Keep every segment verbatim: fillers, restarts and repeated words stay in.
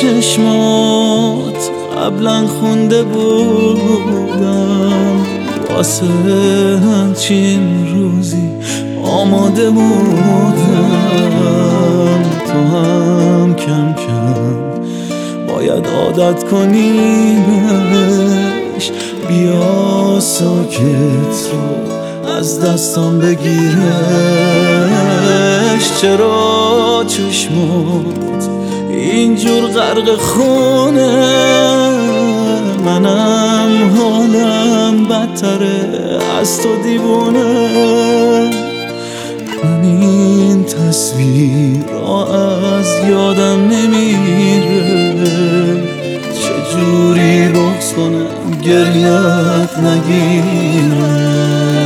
چشمات قبلا خونده بودم، واسه همچین روزی آماده بودم. تو هم کم کم باید عادت کنیمش، بیا ساکت رو از دستم بگیرش. چرا چشمات اینجور غرق خونه، منم حالم بدتره از تو دیوونه. من این تصویر را از یادم نمیره، چجوری بغض کنم گریت نگیره.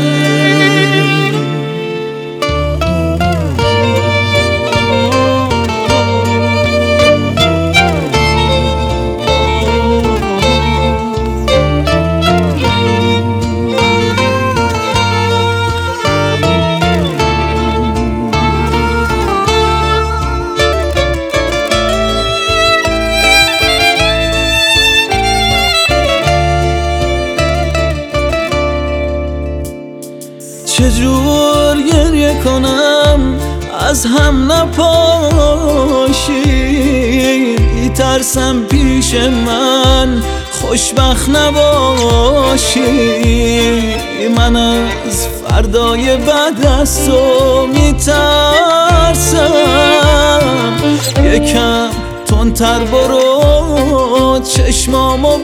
چجور گریه کنم از هم نپاشی، ترسم پیش من خوشبخت نباشی. من از فردای بد از تو میترسم، یکم تندتر برو چشمامو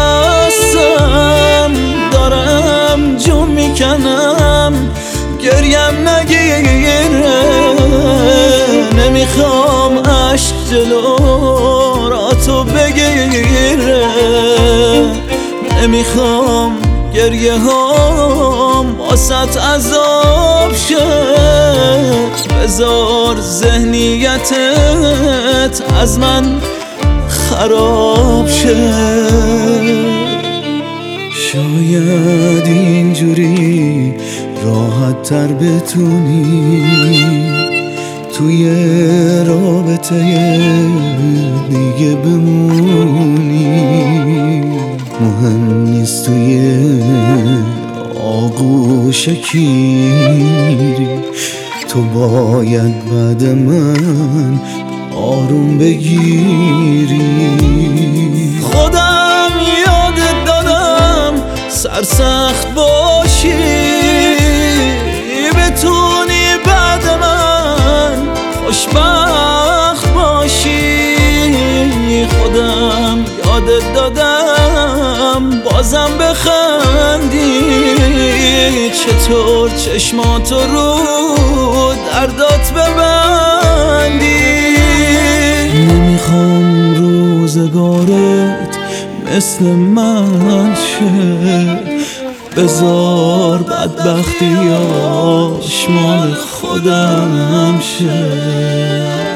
بستم. دارم جون میکنم گریم نگیره، نمیخوام عشق جلو را تو بگیره. نمیخوام گریه هام واسط عذاب شه، بذار ذهنیتت از من خراب شه. شاید اینجوری راحت تر بتونی توی رابطه دیگه بمونی. مهم نیست توی آغوش کی میری، تو باید بعد من آروم بگیری. خودم یادت دادم سرسخت باشی، بتونی بعد من خوشبخت باشی. خودم یادت دادم بازم بخندی، چطور چشماتو رو دردات ببندی. نمیخوام روزگارت مثل من شه، بذار بدبختی آش مال خودم شه.